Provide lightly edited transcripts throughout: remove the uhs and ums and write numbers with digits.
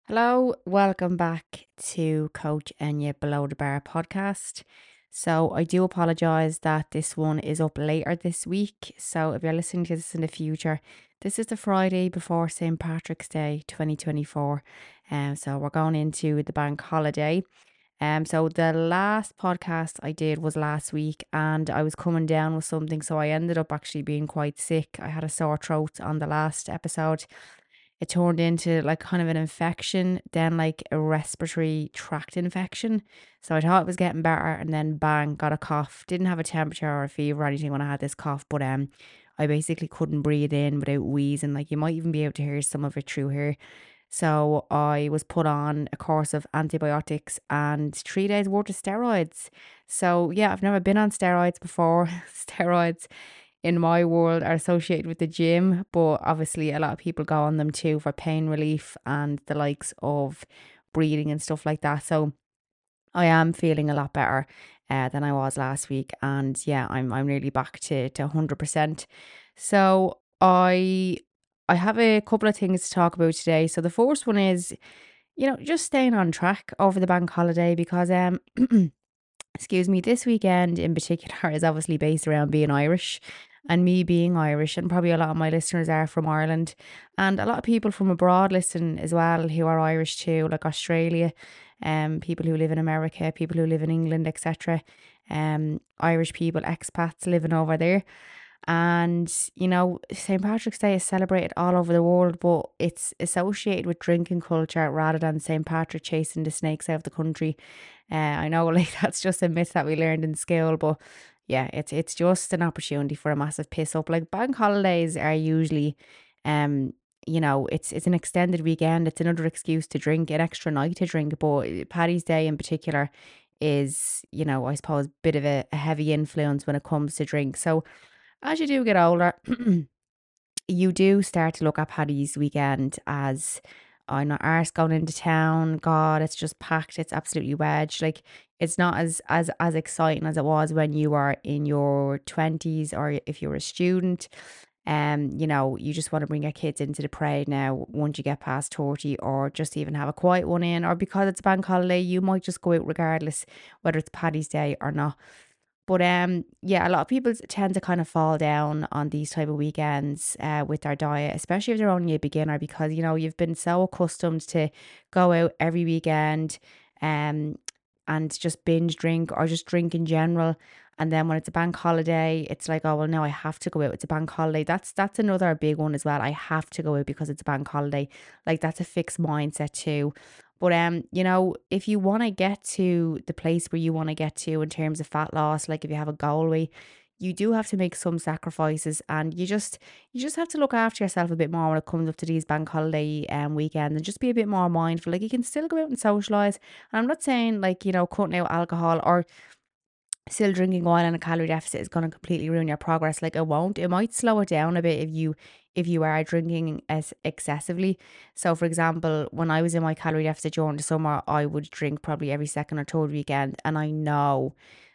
Hello, welcome back to Coach Enya Below the Bar podcast. So, I do apologize that this one is up later this week. So, if you're listening to this in the future, this is the Friday before St. Patrick's Day 2024. So, we're going into the bank holiday. So the last podcast I did was last week and I was coming down with something, so I ended up actually being quite sick. I had a sore throat on the last episode. It turned into like kind of an infection, then like a respiratory tract infection. So I thought it was getting better and then bang, got a cough. Didn't have a temperature or a fever or anything when I had this cough, but I basically couldn't breathe in without wheezing. Like you might even be able to hear some of it through here. So I was put on a course of antibiotics and 3 days worth of steroids. So yeah, I've never been on steroids before. Steroids in my world are associated with the gym, but obviously a lot of people go on them too for pain relief and the likes of breathing and stuff like that. So I am feeling a lot better than I was last week, and yeah, I'm really back to 100%. So I have a couple of things to talk about today. So the first one is, just staying on track over the bank holiday because excuse me, this weekend in particular is obviously based around being Irish and me being Irish, and probably a lot of my listeners are from Ireland, and a lot of people from abroad listen as well who are Irish too, like Australia, people who live in America, people who live in England, etc. Irish people, expats living over there. And, St. Patrick's Day is celebrated all over the world, but it's associated with drinking culture rather than St. Patrick chasing the snakes out of the country. I know, like, that's just a myth that we learned in school, but yeah, it's just an opportunity for a massive piss up. Like, bank holidays are usually, um, it's an extended weekend. It's another excuse to drink, an extra night to drink. But Paddy's Day in particular is, I suppose, a bit of a heavy influence when it comes to drink. So as you do get older, you do start to look at Paddy's weekend as, I'm not arse going into town. God, it's just packed. It's absolutely wedged. Like it's not as exciting as it was when you were in your 20s or if you were a student. You just want to bring your kids into the parade now once you get past 30, or just even have a quiet one in, or because it's a bank holiday, you might just go out regardless whether it's Paddy's Day or not. But yeah, a lot of people tend to kind of fall down on these type of weekends with their diet, especially if they're only a beginner, because you've been so accustomed to go out every weekend, um, and just binge drink or just drink in general. And then when it's a bank holiday, it's like, oh well, no, I have to go out. It's a bank holiday. That's another big one as well. I have to go out because it's a bank holiday. Like that's a fixed mindset too. But if you want to get to the place where you want to get to in terms of fat loss, like if you have a goal weight, you do have to make some sacrifices, and you just have to look after yourself a bit more when it comes up to these bank holiday weekends, and just be a bit more mindful. Like you can still go out and socialize. And I'm not saying like, cutting out alcohol or still drinking wine on a calorie deficit is going to completely ruin your progress. Like it won't. It might slow it down a bit if you are drinking as excessively. So for example, when I was in my calorie deficit during the summer, I would drink probably every second or third weekend, and I know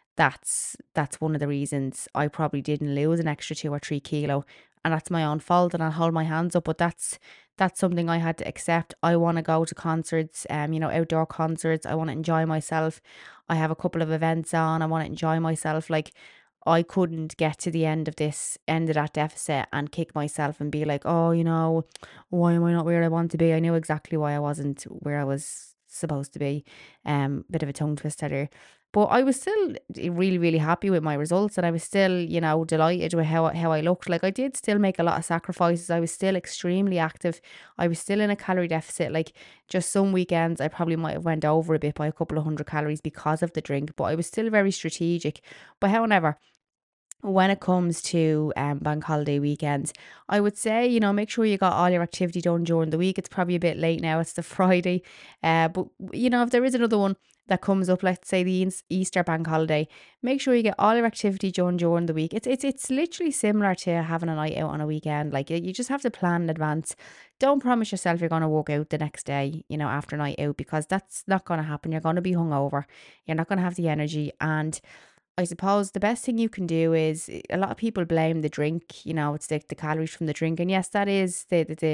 that's one of the reasons I probably didn't lose an extra 2 or 3 kilo, and that's my own fault, and I'll hold my hands up. But that's something I had to accept. I want to go to concerts, outdoor concerts. I want to enjoy myself. I have a couple of events on. I want to enjoy myself. Like I couldn't get to the end of that deficit and kick myself and be like, oh, why am I not where I want to be? I knew exactly why I wasn't where I was supposed to be. Bit of a tongue twister there. But I was still really, really happy with my results, and I was still, delighted with how I looked. Like I did still make a lot of sacrifices. I was still extremely active. I was still in a calorie deficit. Like just some weekends I probably might have went over a bit by a couple of hundred calories because of the drink, but I was still very strategic. But however, when it comes to bank holiday weekends, I would say, make sure you got all your activity done during the week. It's probably a bit late now, it's the Friday. But, if there is another one that comes up, let's say the Easter bank holiday, make sure you get all your activity done during the week. It's literally similar to having a night out on a weekend. Like you just have to plan in advance. Don't promise yourself you're going to walk out the next day, after night out, because that's not going to happen. You're going to be hungover. You're not going to have the energy. And I suppose the best thing you can do is, a lot of people blame the drink, it's the calories from the drink. And yes, that is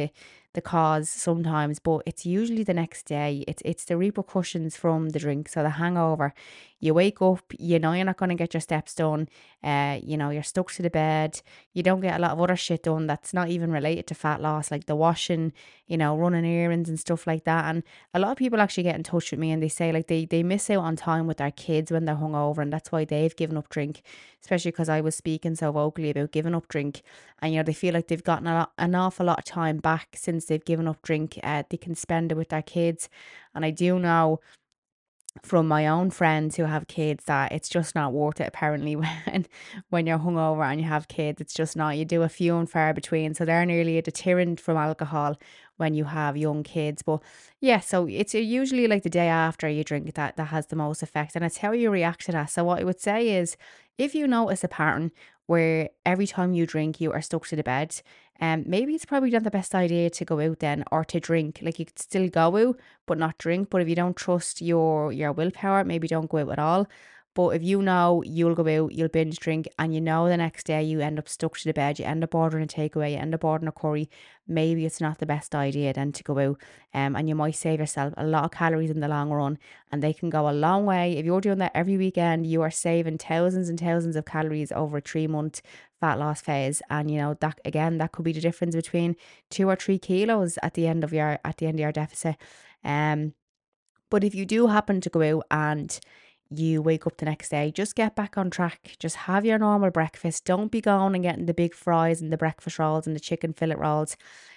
the cause sometimes, but it's usually the next day. It's the repercussions from the drink. So the hangover, you wake up, you know you're not going to get your steps done. You're stuck to the bed. You don't get a lot of other shit done that's not even related to fat loss, like the washing, running errands and stuff like that. And a lot of people actually get in touch with me and they say like they miss out on time with their kids when they're hungover, and that's why they've given up drink, especially because I was speaking so vocally about giving up drink. And they feel like they've gotten an awful lot of time back since they've given up drink. They can spend it with their kids. And I do know from my own friends who have kids that it's just not worth it apparently when you're hungover and you have kids. It's just not. You do a few and far between, so they're nearly a deterrent from alcohol when you have young kids. But yeah, so it's usually like the day after you drink that has the most effect, and it's how you react to that. So what I would say is, if you notice a pattern where every time you drink you are stuck to the bed, maybe it's probably not the best idea to go out then, or to drink. Like, you could still go out but not drink. But if you don't trust your willpower, maybe don't go out at all. But if you know you'll go out, you'll binge drink, and the next day you end up stuck to the bed, you end up ordering a takeaway, you end up ordering a curry, maybe it's not the best idea then to go out. And you might save yourself a lot of calories in the long run, and they can go a long way. If you're doing that every weekend, you are saving thousands and thousands of calories over a 3 month fat loss phase. And that again, that could be the difference between 2 or 3 kilos at the end of your deficit. Um, but if you do happen to go out and you wake up the next day, just get back on track. Just have your normal breakfast. Don't be going and getting the big fries and the breakfast rolls and the chicken fillet rolls.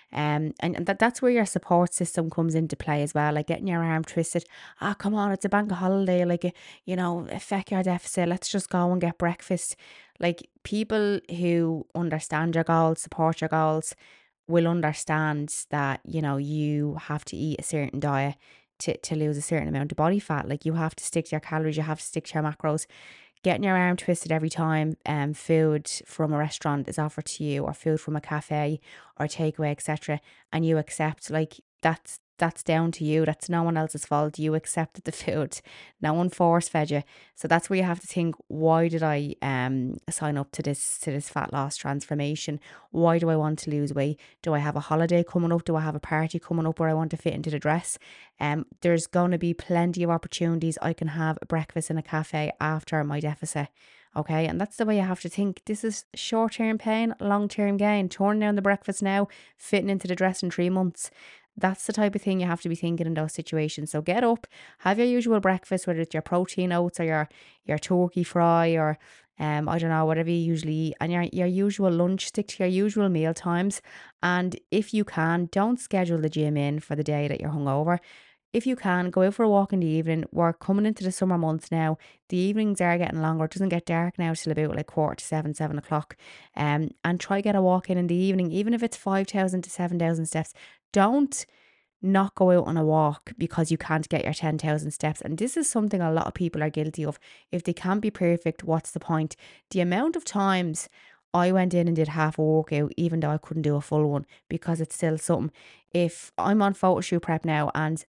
And that's where your support system comes into play as well, like getting your arm twisted. Ah, come on, it's a bank holiday. Like, affect your deficit. Let's just go and get breakfast. Like, people who understand your goals, support your goals, will understand that, you have to eat a certain diet to lose a certain amount of body fat. Like, you have to stick to your calories, you have to stick to your macros. Getting your arm twisted every time food from a restaurant is offered to you, or food from a cafe or takeaway, etc., and you accept, like, that's down to you. That's no one else's fault. You accepted the food. No one force fed you. So that's where you have to think, why did I sign up to this fat loss transformation? Why do I want to lose weight? Do I have a holiday coming up? Do I have a party coming up where I want to fit into the dress? There's going to be plenty of opportunities. I can have breakfast in a cafe after my deficit. Okay, and that's the way you have to think. This is short term pain, long term gain. Turning down the breakfast now, fitting into the dress in 3 months. That's the type of thing you have to be thinking in those situations. So get up, have your usual breakfast, whether it's your protein oats or your turkey fry, or I don't know, whatever you usually eat, and your usual lunch. Stick to your usual meal times. And if you can, don't schedule the gym in for the day that you're hungover. If you can, go out for a walk in the evening. We're coming into the summer months now. The evenings are getting longer. It doesn't get dark now till about like 6:45, 7 o'clock. And try get a walk in the evening, even if it's 5,000 to 7,000 steps. Don't not go out on a walk because you can't get your 10,000 steps. And this is something a lot of people are guilty of. If they can't be perfect, what's the point? The amount of times I went in and did half a workout, even though I couldn't do a full one, because it's still something. If I'm on photo shoot prep now and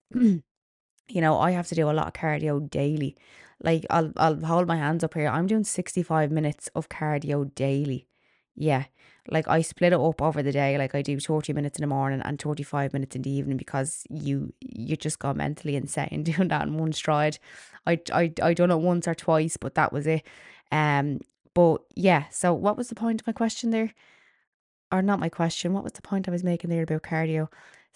I have to do a lot of cardio daily. Like, I'll hold my hands up here. I'm doing 65 minutes of cardio daily. Yeah. Like, I split it up over the day. Like, I do 30 minutes in the morning and 35 minutes in the evening, because you just go mentally insane doing that in one stride. I done it once or twice, but that was it. Um but yeah, so what was the point of my question there? Or not my question, what was the point I was making there about cardio?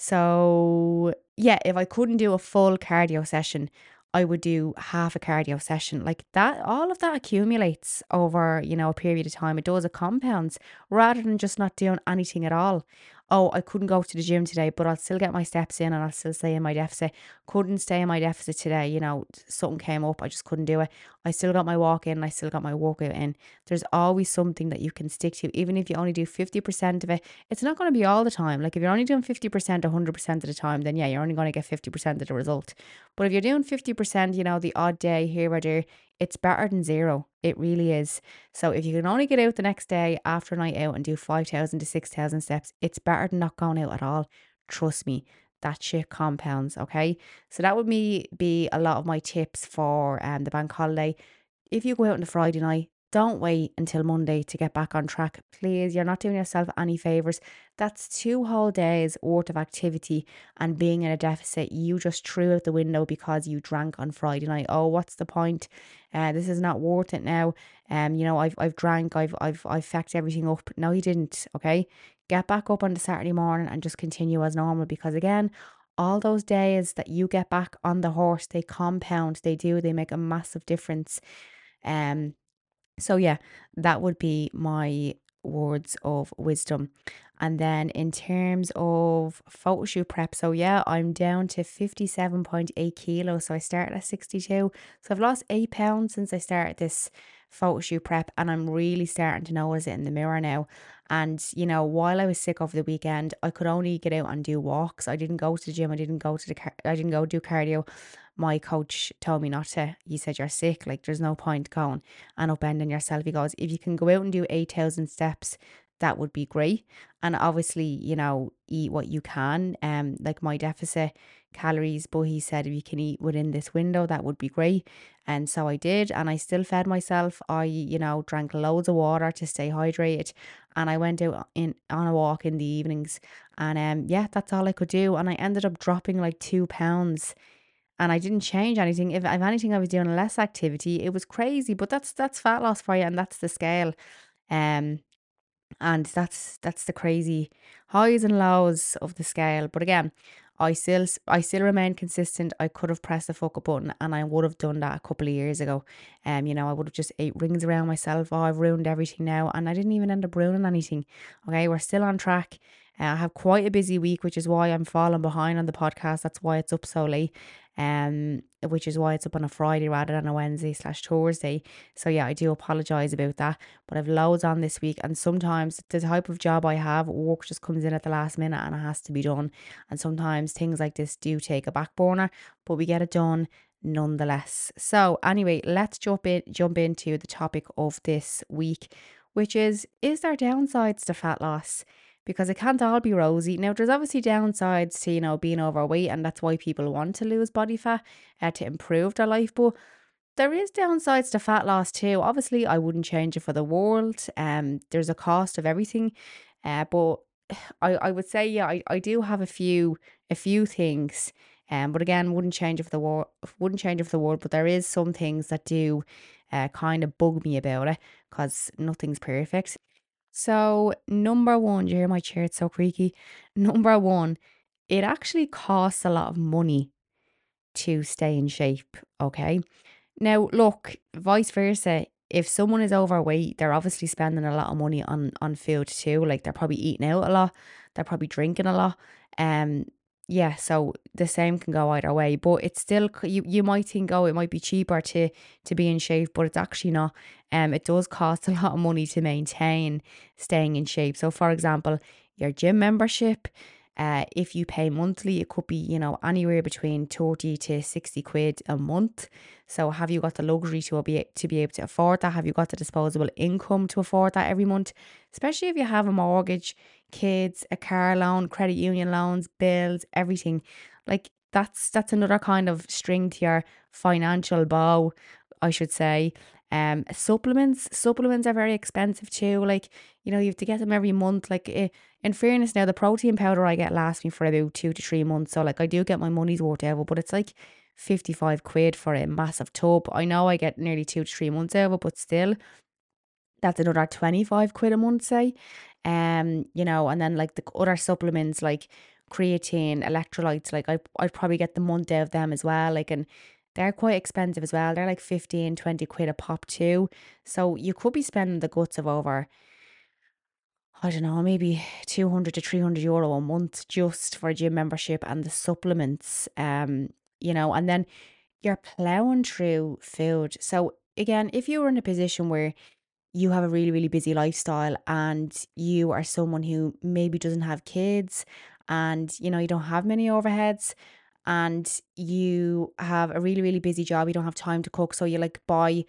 So, yeah, if I couldn't do a full cardio session, I would do half a cardio session. Like that, all of that accumulates over, a period of time. It does, it compounds, rather than just not doing anything at all. Oh, I couldn't go to the gym today, but I'll still get my steps in and I'll still stay in my deficit. Couldn't stay in my deficit today, something came up, I just couldn't do it. I still got my walk in, I still got my workout in. There's always something that you can stick to, even if you only do 50% of it. It's not going to be all the time. Like, if you're only doing 50% 100% of the time, then yeah, you're only going to get 50% of the result. But if you're doing 50%, the odd day here or there, it's better than zero. It really is. So if you can only get out the next day after a night out and do 5,000 to 6,000 steps, it's better than not going out at all. Trust me, that shit compounds. Okay. So that would be a lot of my tips for the bank holiday. If you go out on the Friday night, Don't wait until Monday to get back on track. Please, you're not doing yourself any favors. That's 2 whole days worth of activity and being in a deficit. You just threw out the window because you drank on Friday night. Oh, what's the point? This is not worth it now. I've drank, I've fecked everything up. No, you didn't. Okay, get back up on the Saturday morning and just continue as normal. Because again, all those days that you get back on the horse, they compound. They do. They make a massive difference. Um, so yeah, that would be my words of wisdom. And then in terms of photo shoot prep, so yeah, I'm down to 57.8 kilos. So I started at 62. So I've lost 8 pounds since I started this photo shoot prep, and I'm really starting to notice it in the mirror now. And while I was sick over the weekend, I could only get out and do walks. I didn't go to the gym. I didn't go do cardio. My coach told me not to. He said, "You're sick. Like, there's no point going and upending yourself." He goes, "If you can go out and do 8,000 steps, that would be great. And obviously, eat what you can, like my deficit calories." But he said, if you can eat within this window, that would be great. And so I did, and I still fed myself. I, drank loads of water to stay hydrated. And I went out on a walk in the evenings. And yeah, that's all I could do. And I ended up dropping like 2 pounds, and I didn't change anything. If anything, I was doing less activity. It was crazy, but that's fat loss for you, and that's the scale. Um, and that's the crazy highs and lows of the scale. But again, I still remain consistent. I could have pressed the fuck up button, and I would have done that a couple of years ago. I would have just ate rings around myself. Oh, I've ruined everything now, and I didn't even end up ruining anything. Okay, we're still on track. I have quite a busy week, which is why I'm falling behind on the podcast. That's why it's up so late. Which is why it's up on a Friday rather than a Wednesday/Thursday. So yeah, I do apologize about that, but I've loads on this week, and sometimes the type of job I have, work just comes in at the last minute and it has to be done. And sometimes things like this do take a back burner, but we get it done nonetheless. So anyway, let's jump into the topic of this week, which is there downsides to fat loss? Because it can't all be rosy. Now, there's obviously downsides to, being overweight, and that's why people want to lose body fat to improve their life. But there is downsides to fat loss too. Obviously, I wouldn't change it for the world. There's a cost of everything. But I would say, yeah, I do have a few things. But again, wouldn't change it for the world. Wouldn't change it for the world. But there is some things that do kind of bug me about it, because nothing's perfect. So number one, do you hear my chair? It's so creaky. Number one, it actually costs a lot of money to stay in shape. Okay. Now, look, vice versa. If someone is overweight, they're obviously spending a lot of money on food too. Like, they're probably eating out a lot. They're probably drinking a lot. Um, yeah. So the same can go either way. But it's still you might think, oh, it might be cheaper to be in shape, but it's actually not. It does cost a lot of money to maintain staying in shape. So, for example, your gym membership. If you pay monthly, it could be, anywhere between 30 to 60 quid a month. So have you got the luxury to be able to afford that? Have you got the disposable income to afford that every month? Especially if you have a mortgage, kids, a car loan, credit union loans, bills, everything. Like, that's another kind of string to your financial bow, I should say. Supplements are very expensive too. Like, you have to get them every month. Like, in fairness, now the protein powder I get lasts me for about 2 to 3 months. So like, I do get my money's worth out of it, but it's like 55 quid for a massive tub. I know I get nearly 2 to 3 months out of it, but still, that's another 25 quid a month, say. And then like the other supplements like creatine, electrolytes, like I'd probably get the month out of them as well. Like, and they're quite expensive as well. They're like 15, 20 quid a pop too. So you could be spending the guts of over, I don't know, maybe 200 to 300 euro a month just for a gym membership and the supplements. And then you're plowing through food. So again, if you were in a position where you have a really, really busy lifestyle and you are someone who maybe doesn't have kids, and you don't have many overheads, and you have a really, really busy job, you don't have time to cook, so you like buy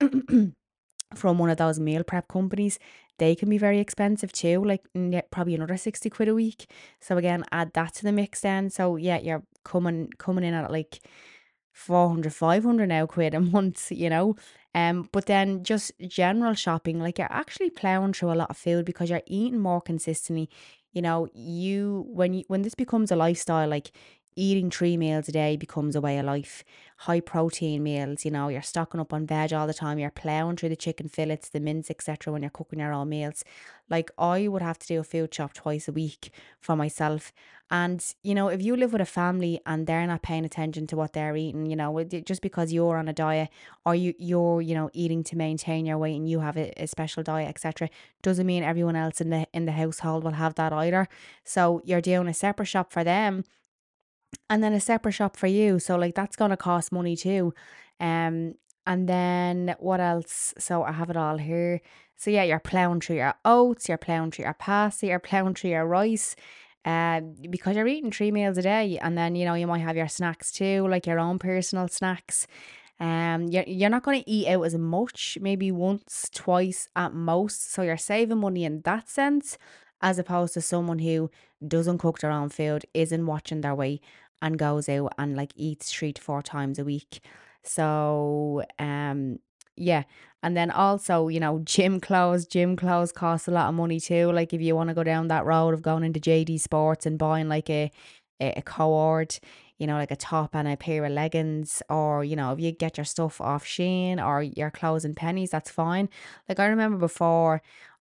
from one of those meal prep companies. They can be very expensive too, like probably another 60 quid a week. So again, add that to the mix then. So yeah, you're coming in at like 400, 500 now quid a month. But then just general shopping, like you're actually plowing through a lot of food because you're eating more consistently. When this becomes a lifestyle, like eating 3 meals a day becomes a way of life. High protein meals, you're stocking up on veg all the time. You're plowing through the chicken fillets, the mince, etc. when you're cooking your own meals. Like I would have to do a food shop twice a week for myself. And if you live with a family and they're not paying attention to what they're eating, just because you're on a diet or you're eating to maintain your weight and you have a special diet, etc., doesn't mean everyone else in the household will have that either. So you're doing a separate shop for them and then a separate shop for you. So like that's gonna cost money too. Um and then what else? So I have it all here. So yeah, you're plowing through your oats, you're plowing through your pasta, you're plowing through your rice. Because you're eating 3 meals a day, and then you might have your snacks too, like your own personal snacks. You're not going to eat out as much, maybe once, twice at most. So you're saving money in that sense, as opposed to someone who doesn't cook their own food, isn't watching their weight, and goes out and like eats 3 to 4 times a week. So yeah. And then also, gym clothes cost a lot of money too. Like if you want to go down that road of going into JD Sports and buying like a cord, like a top and a pair of leggings, or, if you get your stuff off Shein or your clothes and pennies, that's fine. Like I remember before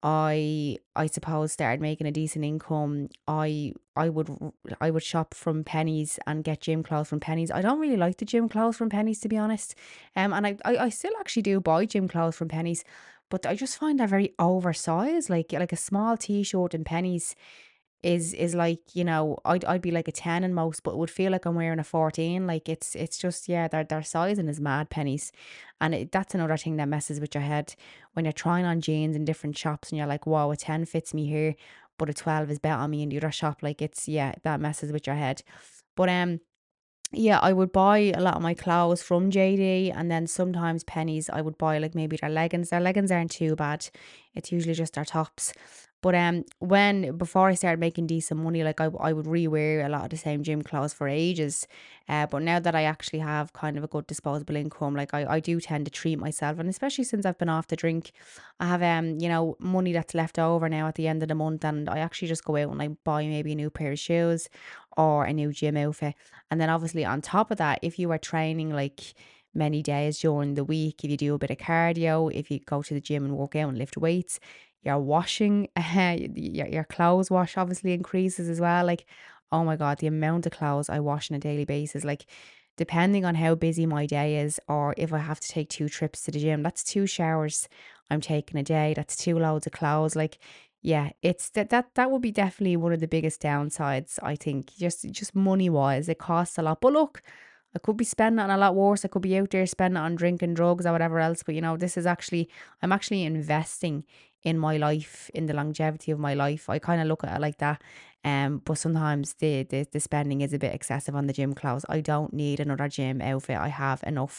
I suppose started making a decent income, I would shop from Pennies and get gym clothes from Pennies. I don't really like the gym clothes from Pennies, to be honest. And I still actually do buy gym clothes from Pennies, but I just find they're very oversized. Like a small t-shirt in Pennies is like, I'd be like a 10 in most, but it would feel like I'm wearing a 14. Like it's just, yeah, their sizing is mad. Pennies. And that's another thing that messes with your head when you're trying on jeans in different shops and you're like, wow, a 10 fits me here, but a 12 is better on me in the other shop. Like it's, yeah, that messes with your head. But yeah, I would buy a lot of my clothes from JD, and then sometimes Pennies I would buy like maybe their leggings. Their leggings aren't too bad. It's usually just their tops. But when before I started making decent money, like I would rewear a lot of the same gym clothes for ages. But now that I actually have kind of a good disposable income, like I do tend to treat myself, and especially since I've been off the drink, I have money that's left over now at the end of the month, and I actually just go out and I buy maybe a new pair of shoes or a new gym outfit. And then obviously on top of that, if you are training like many days during the week, if you do a bit of cardio, if you go to the gym and work out and lift weights, your washing, your clothes wash obviously increases as well. Like, oh my God, the amount of clothes I wash on a daily basis, like depending on how busy my day is, or if I have to take 2 trips to the gym, that's 2 showers I'm taking a day. That's 2 loads of clothes. Like, yeah, it's that would be definitely one of the biggest downsides, I think. Just money wise, it costs a lot. But look, I could be spending it on a lot worse. I could be out there spending it on drinking, drugs, or whatever else. But this is actually, I'm actually investing in my life, in the longevity of my life. I kind of look at it like that. But sometimes the spending is a bit excessive on the gym clothes. I don't need another gym outfit. I have enough.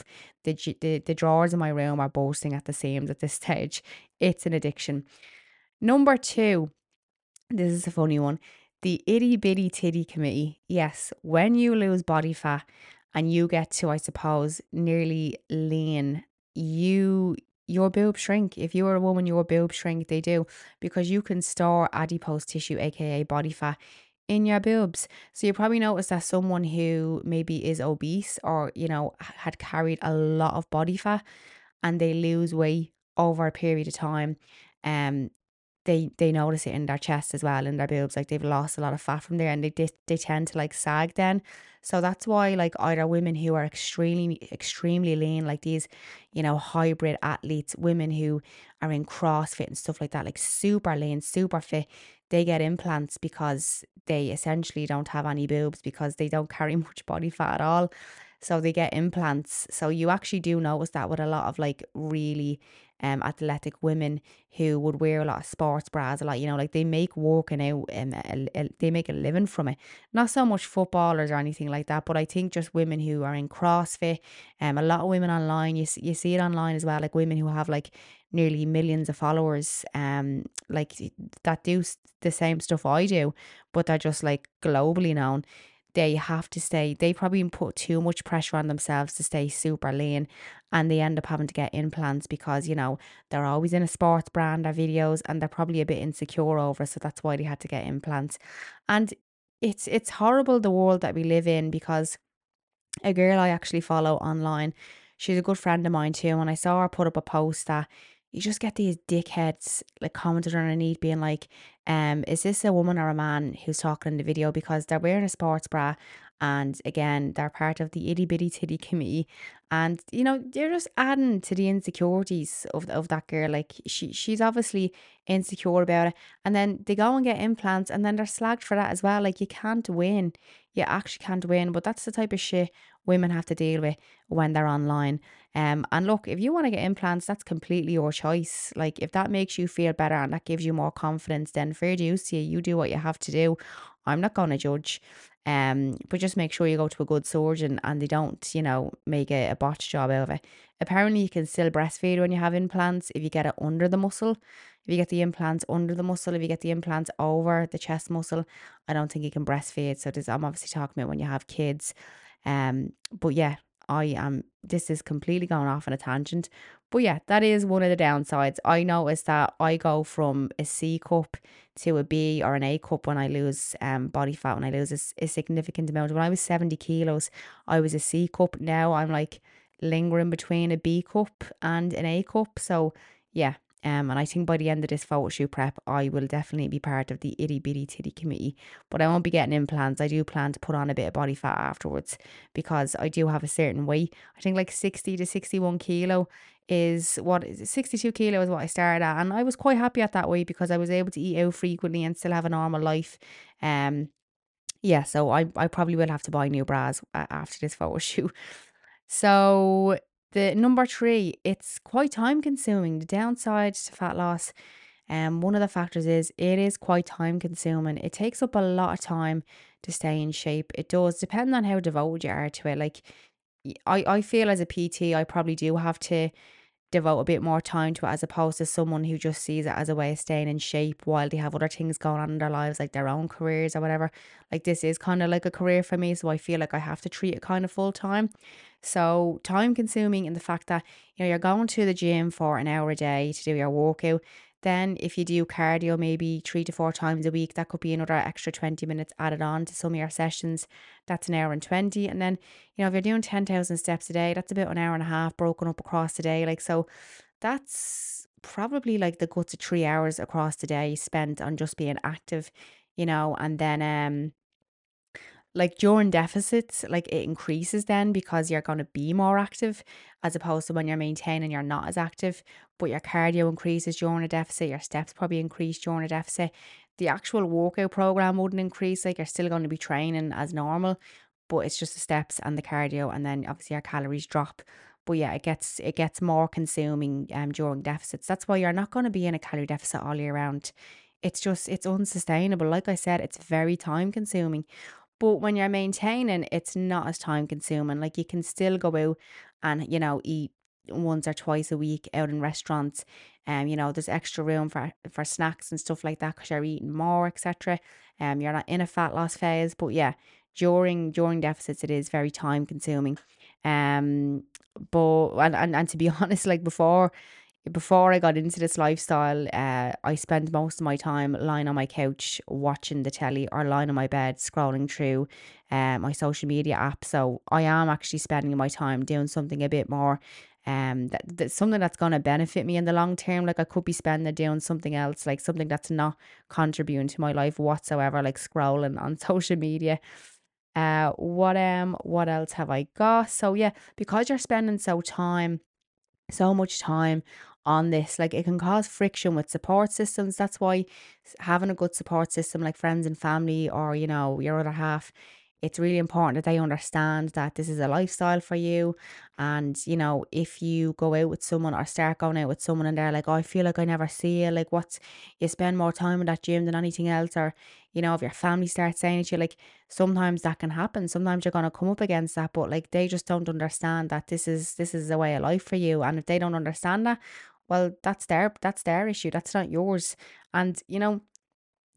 The drawers in my room are bursting at the seams at this stage. It's an addiction. Number two, this is a funny one. The itty bitty titty committee. Yes, when you lose body fat and you get to, I suppose, nearly lean, your boobs shrink. If you are a woman, your boobs shrink. They do, because you can store adipose tissue, aka body fat, in your boobs. So you probably noticed that someone who maybe is obese or had carried a lot of body fat and they lose weight over a period of time. Um, they notice it in their chest as well, in their boobs, like they've lost a lot of fat from there, and they tend to like sag then. So that's why like either women who are extremely lean, like these hybrid athletes, women who are in CrossFit and stuff like that, like super lean, super fit, they get implants because they essentially don't have any boobs because they don't carry much body fat at all. So they get implants. So you actually do notice that with a lot of like really athletic women who would wear a lot of sports bras a lot, like they make working out, they make a living from it. Not so much footballers or anything like that, but I think just women who are in CrossFit, a lot of women online, you see it online as well, like women who have like nearly millions of followers, like that do the same stuff I do, but they're just like globally known. they have to stay, they probably put too much pressure on themselves to stay super lean, and they end up having to get implants because, they're always in a sports brand or videos, and they're probably a bit insecure over it, so that's why they had to get implants. And it's horrible, the world that we live in, because a girl I actually follow online, she's a good friend of mine too, and I saw her put up a post that you just get these dickheads like commented underneath being like, is this a woman or a man who's talking in the video? Because they're wearing a sports bra, and again, they're part of the itty bitty titty committee, and they're just adding to the insecurities of that girl. Like she's obviously insecure about it, and then they go and get implants, and then they're slagged for that as well. Like, you can't win. You actually can't win, but that's the type of shit women have to deal with when they're online. And look, if you want to get implants, that's completely your choice. Like, if that makes you feel better and that gives you more confidence, then fair dues to you. You do what you have to do. I'm not going to judge. But just make sure you go to a good surgeon and they don't, make a botch job out of it. Apparently, you can still breastfeed when you have implants if you get it under the muscle. If you get the implants under the muscle, if you get the implants over the chest muscle, I don't think you can breastfeed. So I'm obviously talking about when you have kids. But yeah, this is completely going off on a tangent. But yeah, that is one of the downsides. I noticed that I go from a C cup to a B or an A cup when I lose body fat, when I lose a significant amount. When I was 70 kilos, I was a C cup. Now I'm like lingering between a B cup and an A cup. So yeah, and I think by the end of this photo shoot prep, I will definitely be part of the itty bitty titty committee. But I won't be getting implants. I do plan to put on a bit of body fat afterwards because I do have a certain weight. I think like 60 to 61 kilo is what is it, 62 kilo is what I started at. And I was quite happy at that weight because I was able to eat out frequently and still have a normal life. Um, yeah, so I probably will have to buy new bras after this photo shoot. So the number three, it's quite time consuming. The downside to fat loss, one of the factors is it is quite time consuming. It takes up a lot of time to stay in shape. It does, depend on how devoted you are to it. Like, I feel as a PT, I probably do have to devote a bit more time to it as opposed to someone who just sees it as a way of staying in shape while they have other things going on in their lives, like their own careers or whatever. Like, this is kind of like a career for me, so I feel like I have to treat it kind of full time. So time consuming in the fact that you're going to the gym for an hour a day to do your workout. Then if you do cardio maybe 3 to 4 times a week, that could be another extra 20 minutes added on to some of your sessions. That's an hour and 20. And then, if you're doing 10,000 steps a day, that's about an hour and a half broken up across the day. Like, so that's probably like the guts of 3 hours across the day spent on just being active, and then like during deficits, like it increases then because you're going to be more active as opposed to when you're maintaining, you're not as active, but your cardio increases during a deficit, your steps probably increase during a deficit. The actual workout program wouldn't increase, like you're still going to be training as normal, but it's just the steps and the cardio, and then obviously our calories drop. But yeah, it gets more consuming during deficits. That's why you're not going to be in a calorie deficit all year round. It's unsustainable. Like I said, it's very time consuming. But when you're maintaining, it's not as time consuming. Like, you can still go out and, eat once or twice a week out in restaurants. There's extra room for snacks and stuff like that because you're eating more, etc. You're not in a fat loss phase. But yeah, during deficits, it is very time consuming. Um, but and to be honest, like before I got into this lifestyle, I spent most of my time lying on my couch watching the telly or lying on my bed scrolling through my social media app. So I am actually spending my time doing something a bit more, that's something that's going to benefit me in the long term. Like, I could be spending it doing something else, like something that's not contributing to my life whatsoever, like scrolling on social media. What else have I got? So yeah, because you're spending so much time on this, like, it can cause friction with support systems. That's why having a good support system like friends and family, or your other half, it's really important that they understand that this is a lifestyle for you. And if you go out with someone or start going out with someone and they're like, oh, I feel like I never see you, like, what's, you spend more time in that gym than anything else, or if your family starts saying it to you, like, sometimes that can happen. Sometimes you're going to come up against that, but like, they just don't understand that this is a way of life for you. And if they don't understand that, well, that's their issue. That's not yours. And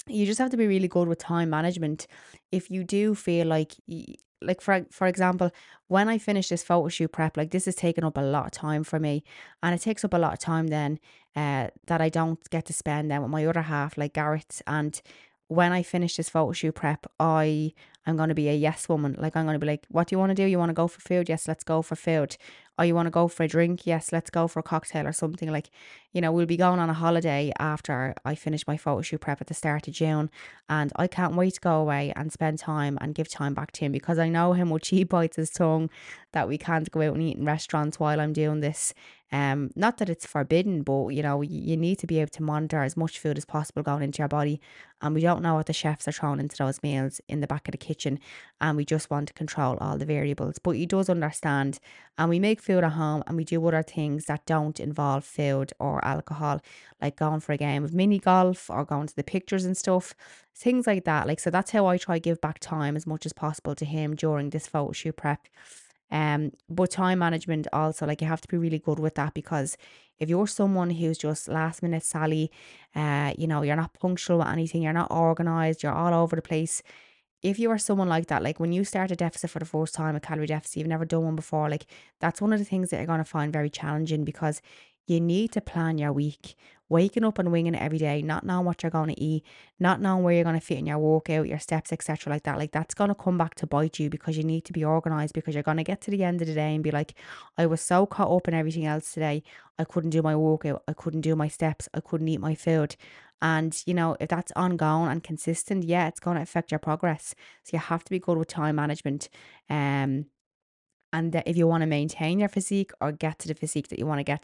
you just have to be really good with time management. If you do feel like, like for example, when I finish this photo shoot prep, like this is taking up a lot of time for me, and it takes up a lot of time then that I don't get to spend then with my other half, like Garrett. And when I finish this photo shoot prep, I'm going to be a yes woman. Like I'm going to be like, what do you want to do? You want to go for food? Yes, let's go for food. Or you want to go for a drink? Yes, let's go for a cocktail or something. Like, we'll be going on a holiday after I finish my photo shoot prep at the start of June. And I can't wait to go away and spend time and give time back to him, because I know how much he bites his tongue that we can't go out and eat in restaurants while I'm doing this. Not that it's forbidden, but you need to be able to monitor as much food as possible going into your body. And we don't know what the chefs are throwing into those meals in the back of the kitchen. And we just want to control all the variables. But he does understand. And we make food at home, and we do other things that don't involve food or alcohol, like going for a game of mini golf or going to the pictures and stuff, things like that. Like, so that's how I try to give back time as much as possible to him during this photo shoot prep. But time management also, like, you have to be really good with that, because if you're someone who's just last minute Sally, you're not punctual with anything, you're not organized, you're all over the place. If you are someone like that, like when you start a deficit for the first time, a calorie deficit, you've never done one before, like that's one of the things that you're going to find very challenging, because you need to plan your week. Waking up and winging it every day, not knowing what you're going to eat, not knowing where you're going to fit in your workout, your steps, etc., like that's going to come back to bite you, because you need to be organized, because you're going to get to the end of the day and be like, I was so caught up in everything else today, I couldn't do my workout, I couldn't do my steps, I couldn't eat my food. And, if that's ongoing and consistent, yeah, it's going to affect your progress. So you have to be good with time management. Um, and that if you want to maintain your physique or get to the physique that you want to get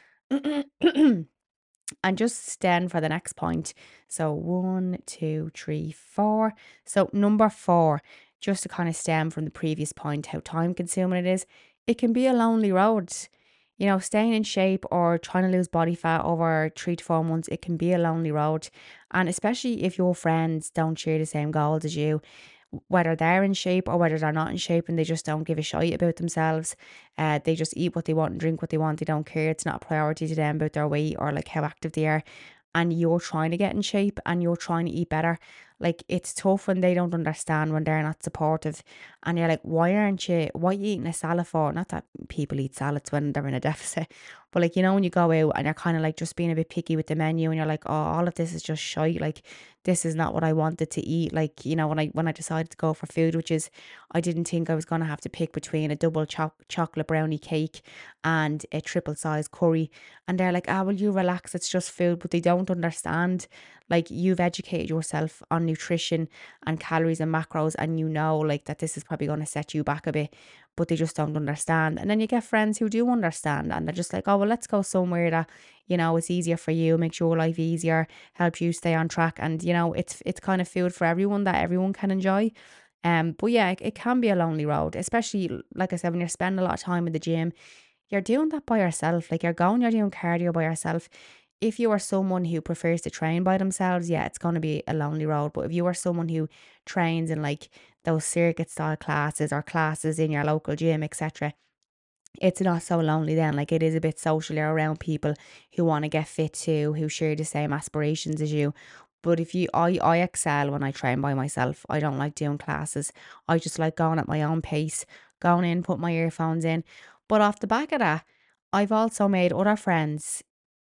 to. And just then for the next point. So 1, 2, 3, 4. So number 4, just to kind of stem from the previous point, how time consuming it is. It can be a lonely road. Staying in shape or trying to lose body fat over 3 to 4 months, it can be a lonely road. And especially if your friends don't share the same goals as you, whether they're in shape or whether they're not in shape and they just don't give a shite about themselves. They just eat what they want and drink what they want. They don't care. It's not a priority to them about their weight or like how active they are. And you're trying to get in shape and you're trying to eat better. Like, it's tough when they don't understand, when they're not supportive. And you're like, why are you eating a salad for? Not that people eat salads when they're in a deficit. But like, when you go out and you're kind of like just being a bit picky with the menu, and you're like, oh, all of this is just shite. Like, this is not what I wanted to eat. Like, when I decided to go for food, which is, I didn't think I was going to have to pick between a double chocolate brownie cake and a triple size curry. And they're like, ah, well, you relax, it's just food. But they don't understand. Like, you've educated yourself on nutrition and calories and macros, and like that this is probably going to set you back a bit, but they just don't understand. And then you get friends who do understand, and they're just like, oh, well, let's go somewhere that, it's easier for you, makes your life easier, help you stay on track. And, it's kind of food for everyone that everyone can enjoy. But yeah, it can be a lonely road, especially, like I said, when you're spending a lot of time in the gym, you're doing that by yourself. Like, you're doing cardio by yourself. If you are someone who prefers to train by themselves, yeah, it's going to be a lonely road. But if you are someone who trains in like those circuit style classes or classes in your local gym, etc., it's not so lonely then. Like, it is a bit social. You're around people who want to get fit too, who share the same aspirations as you. But if I excel when I train by myself. I don't like doing classes. I just like going at my own pace, going in, put my earphones in. But off the back of that, I've also made other friends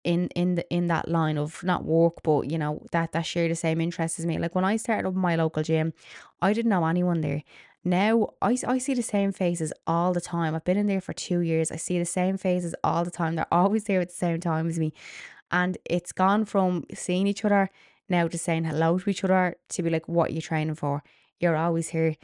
in that line of not work, but that share the same interests as me. Like, when I started up in my local gym, I didn't know anyone there. Now I see the same faces all the time. I've been in there for 2 years. I see the same faces all the time. They're always there at the same time as me. And it's gone from seeing each other now to saying hello to each other, to be like, what are you training for? You're always here.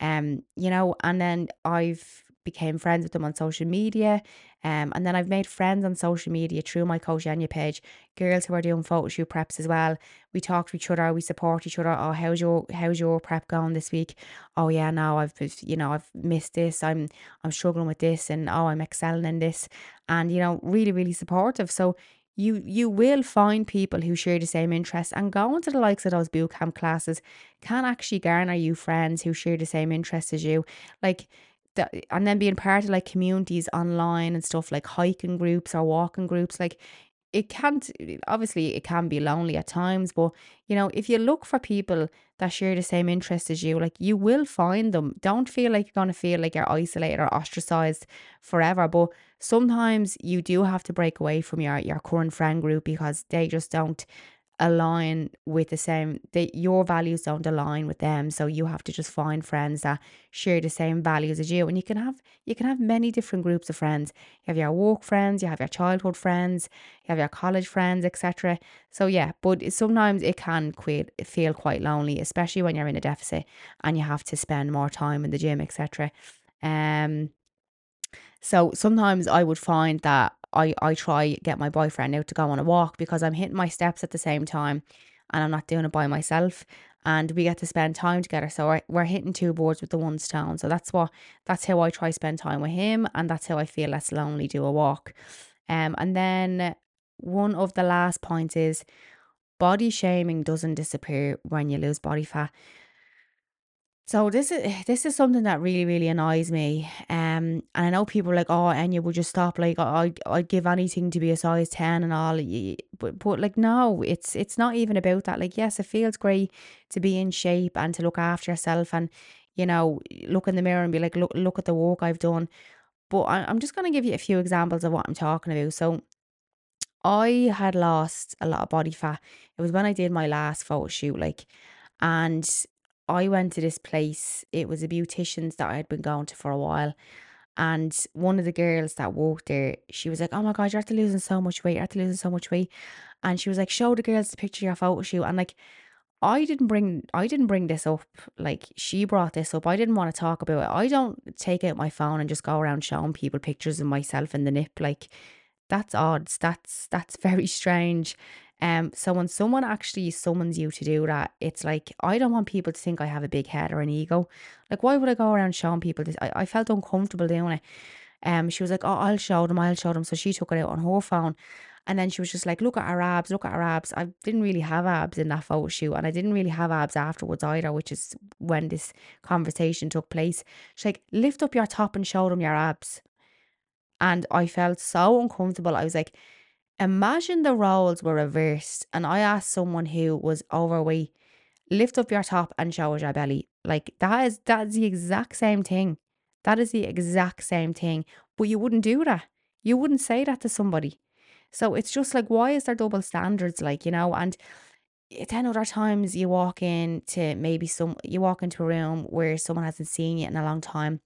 And then I've became friends with them on social media. And then I've made friends on social media through my Coach Enya page, girls who are doing photo shoot preps as well. We talk to each other, we support each other. Oh, how's your prep going this week? Oh yeah, no, I've missed this. I'm struggling with this, and oh, I'm excelling in this. And really, really supportive. So you will find people who share the same interests, and going to the likes of those boot camp classes can actually garner you friends who share the same interests as you. Like, and then being part of like communities online and stuff, like hiking groups or walking groups, like it can't, obviously it can be lonely at times, but if you look for people that share the same interests as you, like, you will find them. Don't feel like you're going to feel like you're isolated or ostracized forever, but sometimes you do have to break away from your current friend group because they just don't align with your values don't align with them, so you have to just find friends that share the same values as you. And you can have many different groups of friends. You have your work friends, you have your childhood friends, you have your college friends, etc. So yeah, but sometimes it can feel quite lonely, especially when you're in a deficit and you have to spend more time in the gym, etc. um so sometimes I would find that I try get my boyfriend out to go on a walk because I'm hitting my steps at the same time and I'm not doing it by myself, and we get to spend time together. So we're hitting two birds with the one stone. So that's how I try spend time with him, and that's how I feel less lonely, do a walk. And then one of the last points is body shaming doesn't disappear when you lose body fat. So this is something that really, really annoys me. And I know people are like, oh, Enya, would you stop? Like, I'd give anything to be a size 10 and all. But like, no, it's not even about that. Like, yes, it feels great to be in shape and to look after yourself and, look in the mirror and be like, look at the work I've done. But I'm just going to give you a few examples of what I'm talking about. So I had lost a lot of body fat. It was when I did my last photo shoot, like, and I went to this place. It was a beautician's that I had been going to for a while. And one of the girls that worked there, she was like, "Oh my God, you're after losing so much weight. You're after losing so much weight." And she was like, "Show the girls the picture of your photo shoot." And like, I didn't bring this up. Like, she brought this up. I didn't want to talk about it. I don't take out my phone and just go around showing people pictures of myself in the nip. Like, that's odd. That's very strange. So when someone actually summons you to do that, it's like, I don't want people to think I have a big head or an ego. Like, why would I go around showing people this? I felt uncomfortable doing it. She was like, "Oh, I'll show them." So she took it out on her phone. And then she was just like, look at her abs. I didn't really have abs in that photo shoot, and I didn't really have abs afterwards either, which is when this conversation took place. She's like, lift up your top and show them your abs. And I felt so uncomfortable. I was like, imagine the roles were reversed and I asked someone who was overweight, lift up your top and show us your belly. Like, that's the exact same thing. That is the exact same thing. But you wouldn't do that. You wouldn't say that to somebody. So it's just like, why is there double standards? Like, and then other times you walk into a room where someone hasn't seen you in a long time,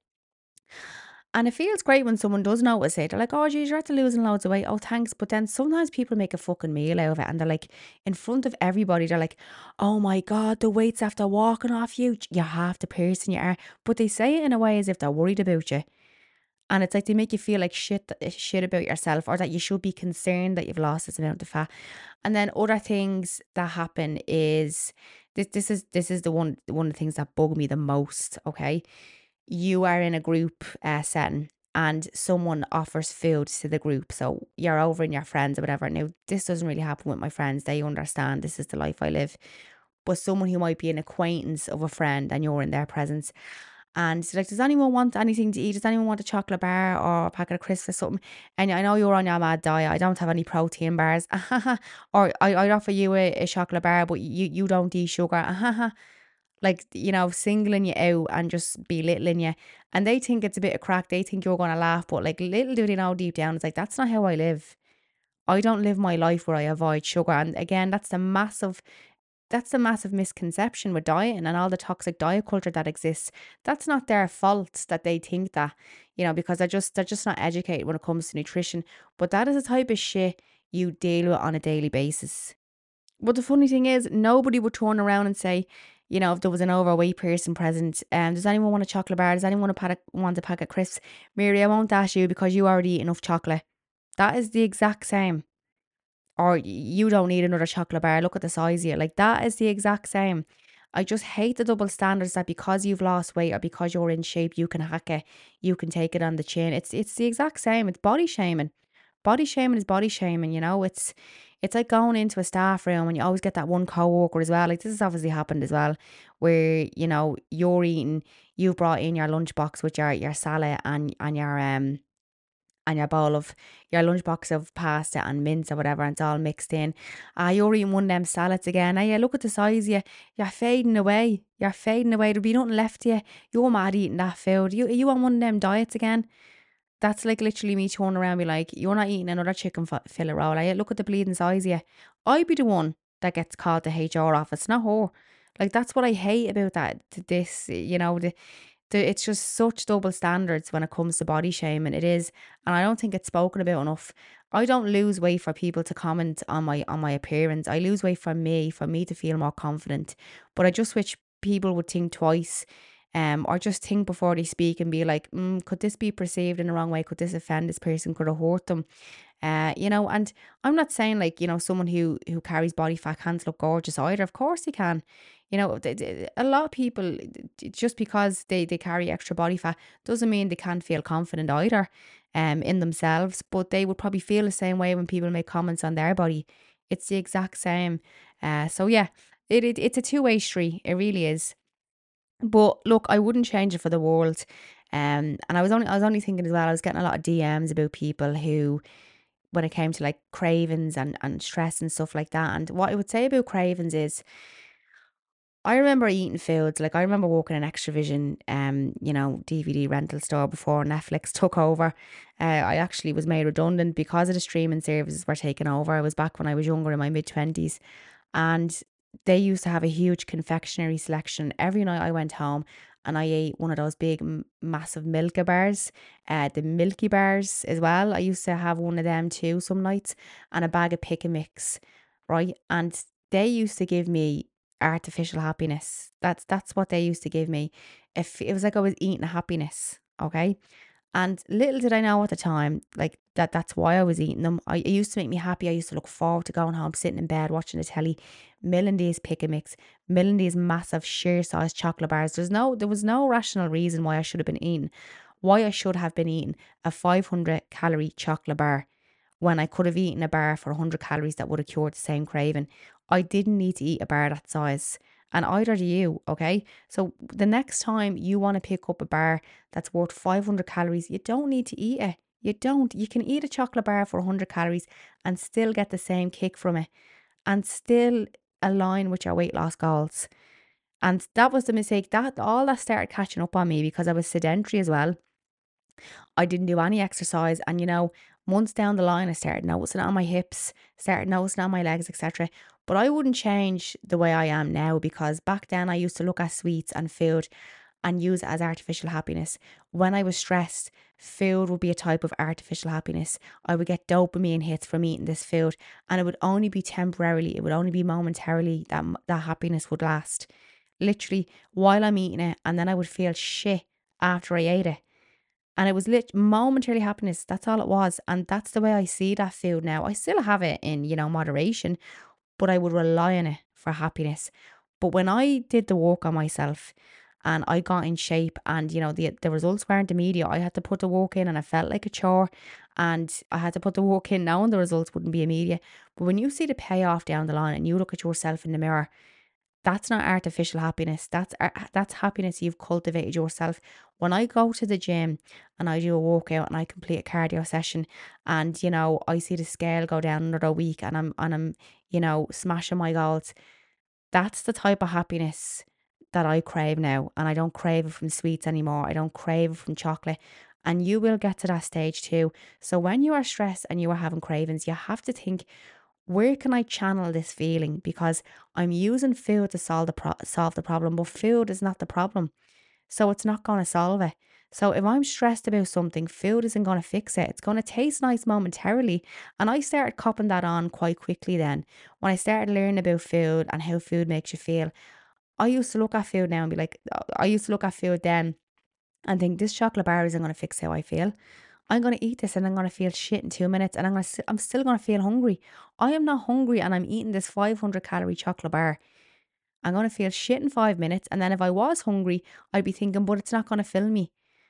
and it feels great when someone does notice it. They're like, "Oh, geez, you're after losing loads of weight. Oh, thanks." But then sometimes people make a fucking meal out of it and they're like, in front of everybody, they're like, "Oh my God, the weight's after walking off you. You're half the person you are." But they say it in a way as if they're worried about you. And it's like they make you feel like shit about yourself, or that you should be concerned that you've lost this amount of fat. And then other things that happen is this is the one of the things that bug me the most, okay? You are in a group setting and someone offers food to the group. So you're over in your friends or whatever. Now, this doesn't really happen with my friends. They understand this is the life I live. But someone who might be an acquaintance of a friend and you're in their presence. And it's like, does anyone want anything to eat? Does anyone want a chocolate bar or a packet of crisps or something? And I know you're on your mad diet. I don't have any protein bars. Or I'd offer you a chocolate bar, but you don't eat sugar. Like, singling you out and just belittling you. And they think it's a bit of crack. They think you're going to laugh. But like, little do they know deep down, it's like, that's not how I live. I don't live my life where I avoid sugar. And again, that's the massive misconception with dieting and all the toxic diet culture that exists. That's not their fault that they think that, because they're just not educated when it comes to nutrition. But that is the type of shit you deal with on a daily basis. But the funny thing is, nobody would turn around and say, if there was an overweight person present, does anyone want a chocolate bar? Does anyone want a packet of crisps? Mary, I won't ask you because you already eat enough chocolate. That is the exact same. Or you don't need another chocolate bar. Look at the size of you. Like, that is the exact same. I just hate the double standards that because you've lost weight or because you're in shape, you can hack it, you can take it on the chin. It's the exact same. It's body shaming. Body shaming is body shaming, it's like going into a staff room and you always get that one co-worker as well. Like, this has obviously happened as well, where, you've brought in your lunchbox with your salad and your and your lunchbox of pasta and mince or whatever, and it's all mixed in. You're eating one of them salads again. You look at the size of you, you're fading away. You're fading away. There'll be nothing left to you. You're mad eating that food. You on one of them diets again? That's like literally me turning around and be like, you're not eating another chicken fillet roll, are you? Look at the bleeding size of you. I'd be the one that gets called to HR office, not her. Like, that's what I hate about this, it's just such double standards when it comes to body shaming. It is, and I don't think it's spoken about enough. I don't lose weight for people to comment on my appearance. I lose weight for me to feel more confident. But I just wish people would think twice, or just think before they speak and be like, could this be perceived in the wrong way? Could this offend this person? Could it hurt them? And I'm not saying like, someone who carries body fat can't look gorgeous either. Of course they can. A lot of people, just because they carry extra body fat doesn't mean they can't feel confident either, in themselves. But they would probably feel the same way when people make comments on their body. It's the exact same. So yeah, it's a two-way street. It really is. But look, I wouldn't change it for the world. And I was only thinking as well. I was getting a lot of DMs about people who, when it came to like cravings and stress and stuff like that. And what I would say about cravings is, I remember eating foods. Like, I remember working in Extravision, DVD rental store before Netflix took over. I actually was made redundant because of the streaming services were taken over. I was back when I was younger, in my mid 20s, and they used to have a huge confectionery selection. Every night I went home and I ate one of those big, massive Milka bars, the Milky bars as well. I used to have one of them too some nights, and a bag of pick and mix, right? And they used to give me artificial happiness. That's what they used to give me. If it was like I was eating happiness, okay? And little did I know at the time, like that's why I was eating them. It used to make me happy. I used to look forward to going home, sitting in bed, watching the telly, milling these pick and mix, milling these massive sheer size chocolate bars. There was no rational reason why I should have been eating, why I should have been eating a 500 calorie chocolate bar when I could have eaten a bar for 100 calories that would have cured the same craving. I didn't need to eat a bar that size. And either do you, okay? So the next time you want to pick up a bar that's worth 500 calories, you don't need to eat it. You don't. You can eat a chocolate bar for 100 calories and still get the same kick from it, and still align with your weight loss goals. And that was the mistake. That all that started catching up on me because I was sedentary as well. I didn't do any exercise, and months down the line I started noticing it on my hips, started noticing it on my legs, etc. But I wouldn't change the way I am now, because back then I used to look at sweets and food and use it as artificial happiness. When I was stressed, food would be a type of artificial happiness. I would get dopamine hits from eating this food, and it would only be temporarily, it would only be momentarily that that happiness would last. Literally while I'm eating it, and then I would feel shit after I ate it. And it was momentarily happiness. That's all it was. And that's the way I see that food now. I still have it in, moderation, but I would rely on it for happiness. But when I did the work on myself and I got in shape, and the results weren't immediate, I had to put the work in, and I felt like a chore, and I had to put the work in knowing the results wouldn't be immediate. But when you see the payoff down the line and you look at yourself in the mirror, that's not artificial happiness. That's happiness you've cultivated yourself. When I go to the gym and I do a workout and I complete a cardio session, and I see the scale go down another week, and I'm smashing my goals, that's the type of happiness that I crave now. And I don't crave it from sweets anymore. I don't crave it from chocolate. And you will get to that stage too. So when you are stressed and you are having cravings, you have to think, where can I channel this feeling? Because I'm using food to solve the problem, but food is not the problem. So it's not going to solve it. So if I'm stressed about something, food isn't going to fix it. It's going to taste nice momentarily. And I started copping that on quite quickly then. When I started learning about food and how food makes you feel, I used to look at food now and be like, I used to look at food then and think, this chocolate bar isn't going to fix how I feel. I'm going to eat this and I'm going to feel shit in 2 minutes, and I'm still going to feel hungry. I am not hungry and I'm eating this 500 calorie chocolate bar. I'm going to feel shit in 5 minutes. And then if I was hungry, I'd be thinking, but it's not going to fill me.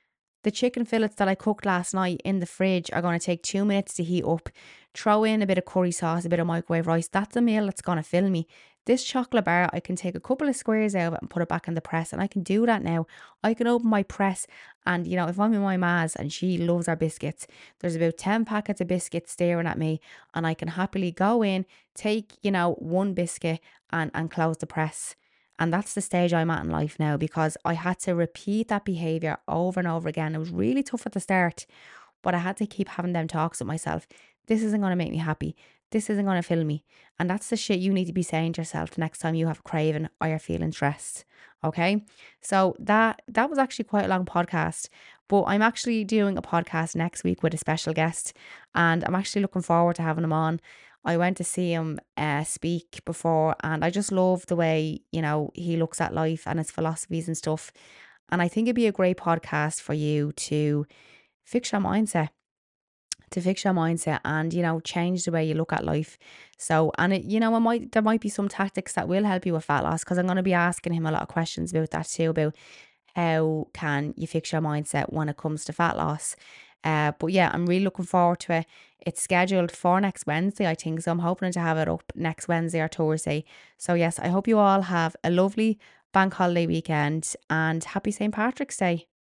The chicken fillets that I cooked last night in the fridge are going to take 2 minutes to heat up. Throw in a bit of curry sauce, a bit of microwave rice. That's a meal that's going to fill me. This chocolate bar, I can take a couple of squares out of it and put it back in the press. And I can do that now. I can open my press and, if I'm in my ma's and she loves our biscuits, there's about 10 packets of biscuits staring at me. And I can happily go in, take, one biscuit and close the press. And that's the stage I'm at in life now because I had to repeat that behavior over and over again. It was really tough at the start, but I had to keep having them talks with myself. This isn't going to make me happy. This isn't going to fill me. And that's the shit you need to be saying to yourself the next time you have a craving or you're feeling stressed. Okay. So that was actually quite a long podcast, but I'm actually doing a podcast next week with a special guest and I'm actually looking forward to having him on. I went to see him speak before and I just love the way, he looks at life and his philosophies and stuff. And I think it'd be a great podcast for you to fix your mindset and change the way you look at life. So and there might be some tactics that will help you with fat loss because I'm going to be asking him a lot of questions about that too, about how can you fix your mindset when it comes to fat loss. But yeah, I'm really looking forward to it. It's scheduled for next Wednesday, I think, so I'm hoping to have it up next Wednesday or Thursday. So yes, I hope you all have a lovely bank holiday weekend and happy St. Patrick's Day.